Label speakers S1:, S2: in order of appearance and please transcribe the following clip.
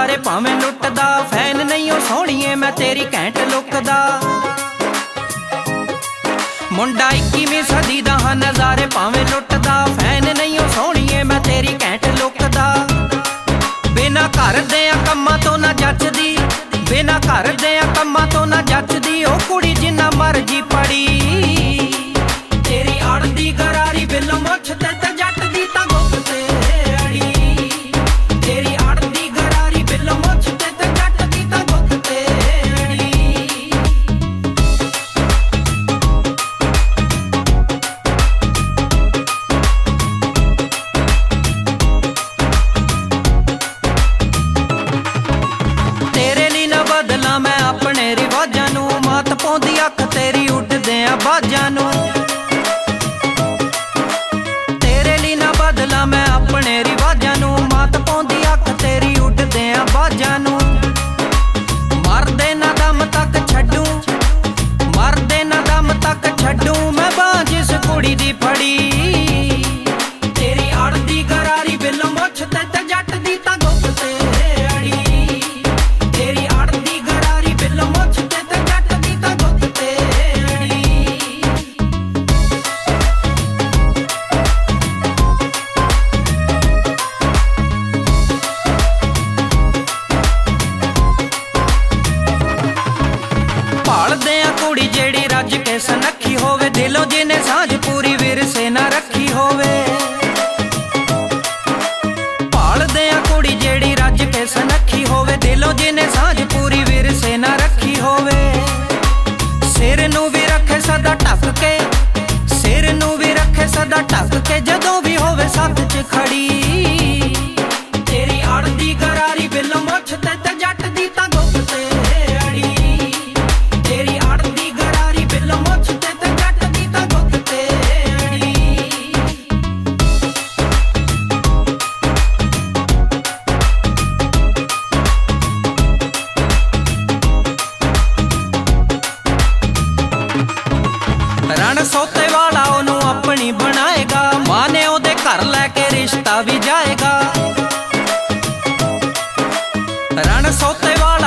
S1: नजारे भावें लुटदा, फैन नहीं हो सोहणीए मैं तेरी घैंट लुक दा। मुंडा 21वीं सदी दा हां, नजारे भावें लुटदा, फैन नहीं हो सोहणीए मैं तेरी घैंट लुक दा। बिना घर देयां कम्मां तो ना जचदी, बिना घर देयां कम्मां तो ना जचदी, ओ कुड़ी जिन्ना मर्जी पड़ी। तेरी अड़दी गरारी बिल मुछ ते जट दी तां गुग ते अड़ी। तेरी अड़दी गरारी बिल मुछ ते जट दी तां गुग ते अड़ी। तेरे लिए ना बदला मैं अपने रिवाजां नूं, मात पाउंदी अख तेरी उड्डदे आ बाजां नूं। मैं अपने रिवाजां नूं, मात पाउंदी अख तेरी उड्डदे आ बाजां नूं। मरदे ना दम तक छड्डू, मरदे ना दम तक छड्डू, मैं बांह जिस कुड़ी दी फड़ी। तेरी अड़दी गरारी बिल मुछ ते जट दी तां गुग ते अड़ी। तेरी अड़दी गरारी बिल मुछ ते जट दी तां गुग ते अड़ी। भालदे आ कुड़ी जेड़ी रज के सनखी होवे, दिलों जिन्हें सांझ पूरी विरसे ना रखी होवे। भालदे आ कुड़ी जेड़ी रज के सनखी होवे, दिलों जिन्हें सांझ पूरी विरसे ना रखी होवे। सिर नूं भी रखे सदा ढक के, सिर नूं भी रखे सदा ढक के, जदों भी होवे साथ च खड़ी। तेरी अड़दी गरारी बिल मुछ ते जट दी तां गुग ते अड़ी। तेरी अड़दी गरारी बिल मुछ ते जट दी तां गुग ते अड़ी। रण सोते वाला ओनू अपनी बनाएगा, मां ने ओदे घर लैके रिश्ता भी जाएगा। रण सोते वाला